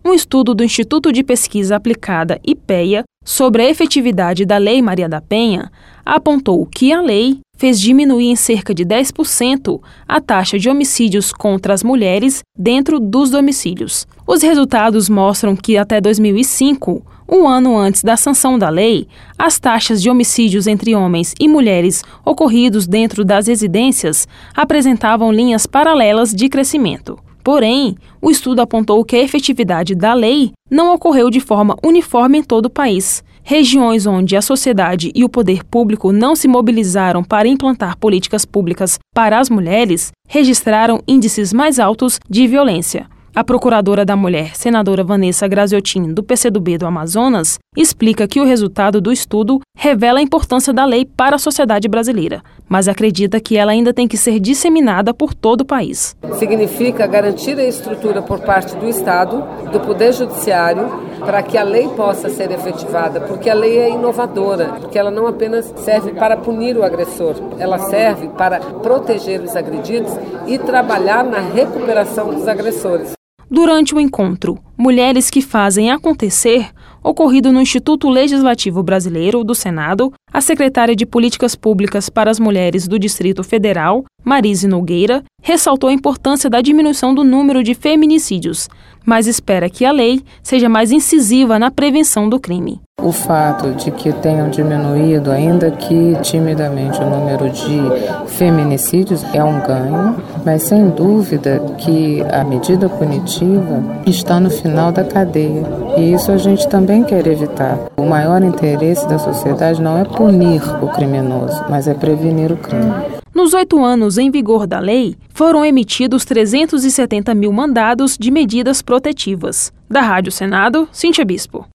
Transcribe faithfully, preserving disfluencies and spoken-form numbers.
Um estudo do Instituto de Pesquisa Aplicada, IPEA, sobre a efetividade da Lei Maria da Penha, apontou que a lei fez diminuir em cerca de dez por cento a taxa de homicídios contra as mulheres dentro dos domicílios. Os resultados mostram que até dois mil e cinco, um ano antes da sanção da lei, as taxas de homicídios entre homens e mulheres ocorridos dentro das residências apresentavam linhas paralelas de crescimento. Porém, o estudo apontou que a efetividade da lei não ocorreu de forma uniforme em todo o país. Regiões onde a sociedade e o poder público não se mobilizaram para implantar políticas públicas para as mulheres registraram índices mais altos de violência. A procuradora da mulher, senadora Vanessa Graziotin, do P C do B do Amazonas, explica que o resultado do estudo revela a importância da lei para a sociedade brasileira, mas acredita que ela ainda tem que ser disseminada por todo o país. Significa garantir a estrutura por parte do Estado, do Poder Judiciário, para que a lei possa ser efetivada, porque a lei é inovadora, porque ela não apenas serve para punir o agressor, ela serve para proteger os agredidos e trabalhar na recuperação dos agressores. Durante o encontro Mulheres que Fazem Acontecer, ocorrido no Instituto Legislativo Brasileiro do Senado, a secretária de Políticas Públicas para as Mulheres do Distrito Federal, Marise Nogueira, ressaltou a importância da diminuição do número de feminicídios, mas espera que a lei seja mais incisiva na prevenção do crime. O fato de que tenham diminuído, ainda que timidamente, o número de feminicídios é um ganho, mas sem dúvida que a medida punitiva está no final da cadeia. E isso a gente também quer evitar. O maior interesse da sociedade não é punir o criminoso, mas é prevenir o crime. Nos oito anos em vigor da lei, foram emitidos trezentos e setenta mil mandados de medidas protetivas. Da Rádio Senado, Cíntia Bispo.